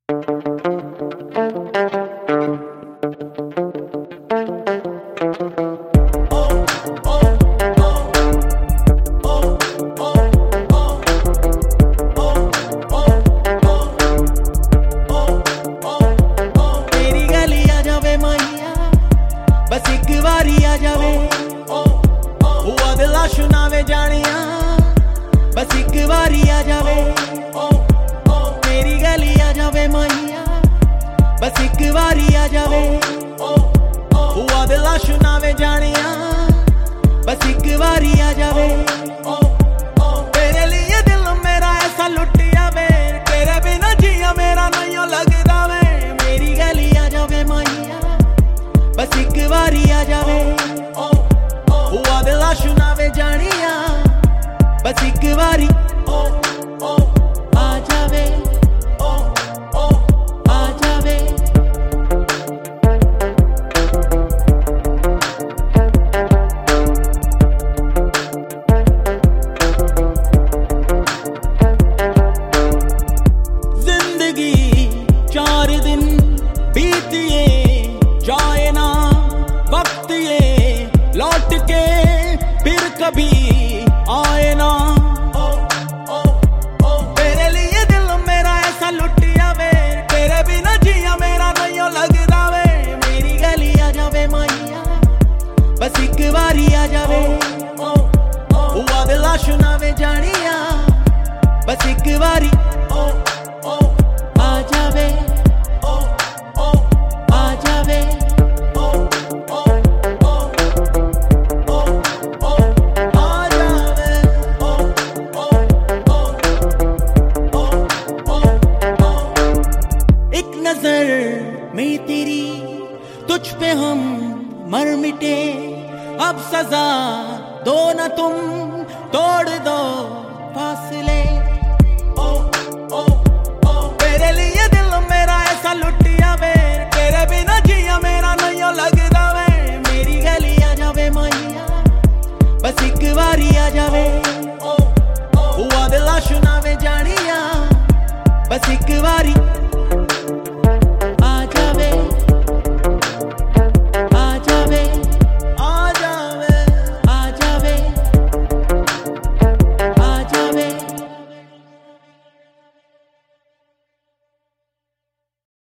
बस एक बारी आ जावे हुआ दिल सुनावे जानिया। बस एक बारी आ जावे मेरी गली आ जावे माहिया। बस एक बारी आ जावे हुआ दिल सुनावे जानिया। बस एक बारी आ जावे तेरे लिए दिल मेरा ऐसा लुटिया वे। तेरे बिना जिया मेरा नहीं लगदा वे। मेरी गली आ जावे माहिया। बस एक बारी आ जावे हुआ दिल सुनावे जानिया। बस एक बारी आ जावे आ जावे। जिंदगी 4 दिन बीतिए जाए ना वक्त ये लौट के फिर कभी आए ना। तेरे लिए दिल मेरा ऐसा लुटिया वे। तेरे बिना जिया मेरा नहीं लगदा वे। मेरी गली आ जावे माहिया। बस एक बारी आ जावे हुआ दिल सुनावे जानिया। बस एक बारी आ जावे आ जावे। नजर में तेरी तुझ पे हम मर मिटे। अब सजा दो न तुम तोड़ दो फासले। तेरे लिए दिल मेरा ऐसा लुटिया वे। तेरे बिना जिया मेरा नहीं लगदा वे। मेरी गली आ जावे माहिया। बस एक बारी आ जावे हुआ दिल सुनावे जानिया। बस एक बारी